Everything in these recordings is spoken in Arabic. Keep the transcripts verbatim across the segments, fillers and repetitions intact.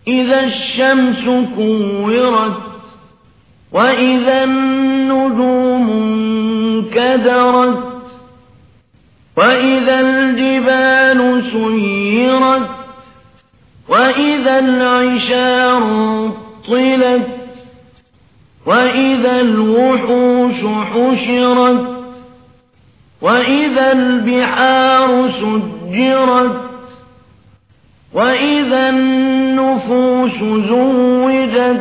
إذا الشمس كورت وإذا النجوم انكدرت وإذا الجبال سيرت وإذا العشار عطلت وإذا الوحوش حشرت وإذا البحار سجرت وإذا النفوس زوجت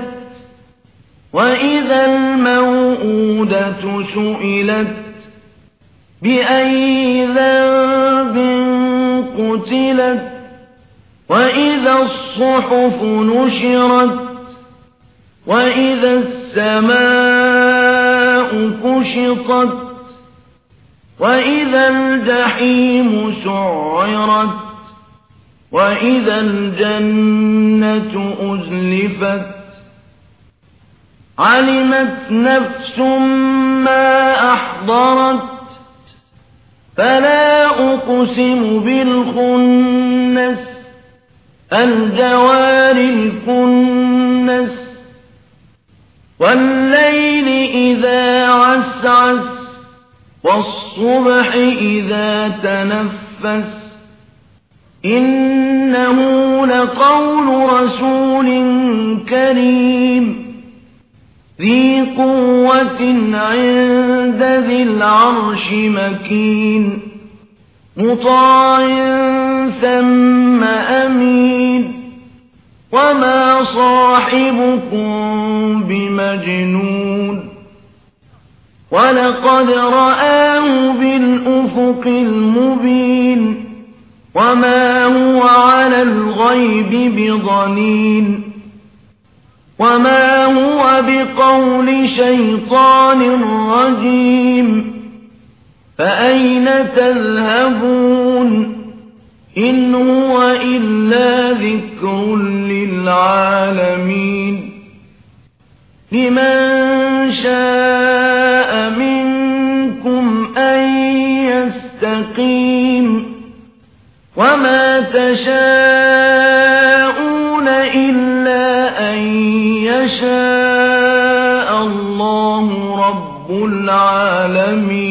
وإذا الموءودة سئلت بأي ذنب قتلت وإذا الصحف نشرت وإذا السماء كشطت وإذا الجحيم سعرت وإذا الجنة أزلفت علمت نفس ما أحضرت فلا أقسم بالخنس الجوار الكنس والليل إذا عسعس والصبح إذا تنفس إنه لقول رسول كريم ذي قوة عند ذي العرش مكين مطاع ثم أمين وما صاحبكم بمجنون ولقد رآه بالأفق المبين وما هو على الغيب بضنين وما هو بقول شيطان رجيم فأين تذهبون إن هو إلا ذكر للعالمين لمن شاء منكم أن يستقيم وما تشاءون إلا أن يشاء الله رب العالمين.